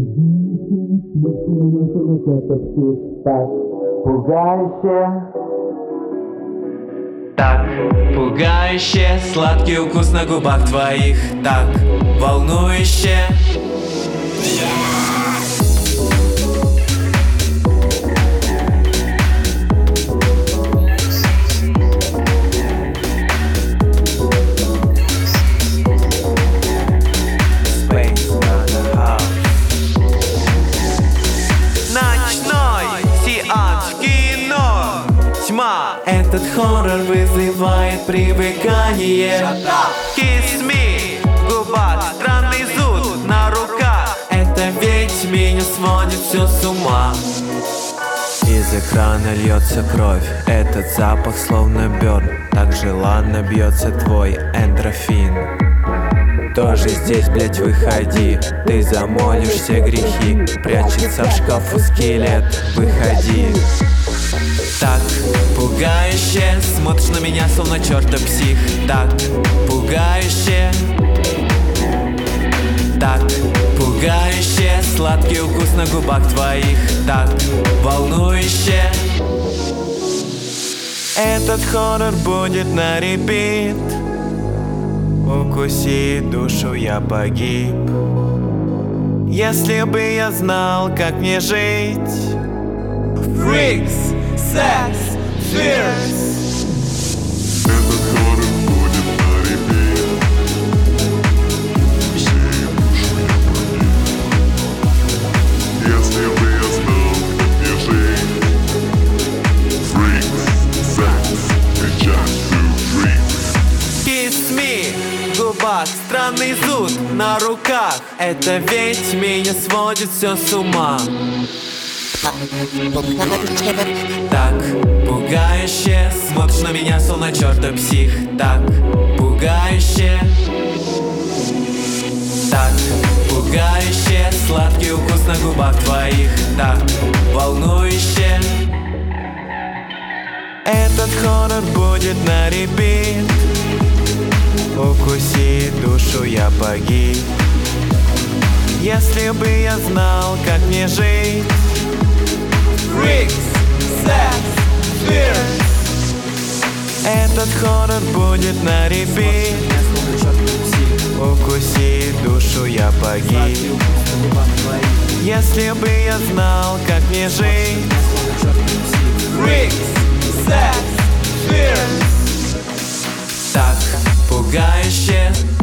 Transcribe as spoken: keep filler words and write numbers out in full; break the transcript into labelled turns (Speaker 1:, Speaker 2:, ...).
Speaker 1: Так пугающе,
Speaker 2: так пугающе, сладкий укус на губах твоих, так волнующе. Ночной сеанс в кино. Тьма, этот хоррор вызывает привыкание. Kiss me, губа, странный зуд на руках. Это ведь меня сводит все с ума. Из экрана льется кровь, этот запах словно бёрн. Так желанно бьется твой эндорфин. Тоже здесь, блять, выходи. Ты замолишь все грехи. Прячется в шкафу скелет. Выходи. Так пугающе, смотришь на меня, словно чертов псих. Так пугающе, так пугающе, сладкий укус на губах твоих. Так волнующе. Этот хоррор будет на репит. Укуси душу, я погиб. Если бы я знал, как мне жить. Freaks, sex, fears.
Speaker 3: Этот хоррор будет на репит. Укуси душу, я погиб. Если бы я знал, как мне жить. Freaks, sex, and just two freaks.
Speaker 2: Kiss me, губа, странный зуд на руках. Это ведь меня сводит все с ума. Так пугающе, смотришь на меня, словно чертов псих. Так пугающе, так пугающе, сладкий укус на губах твоих. Так волнующе. Этот хоррор будет на репит. Укуси душу, я погиб. Если бы я знал, как мне жить. Freaks, sex, fears. Этот хоррор будет на репит. Укуси душу, я погиб. Если бы я знал, как мне жить. Freaks, sex, fears. Так пугающе,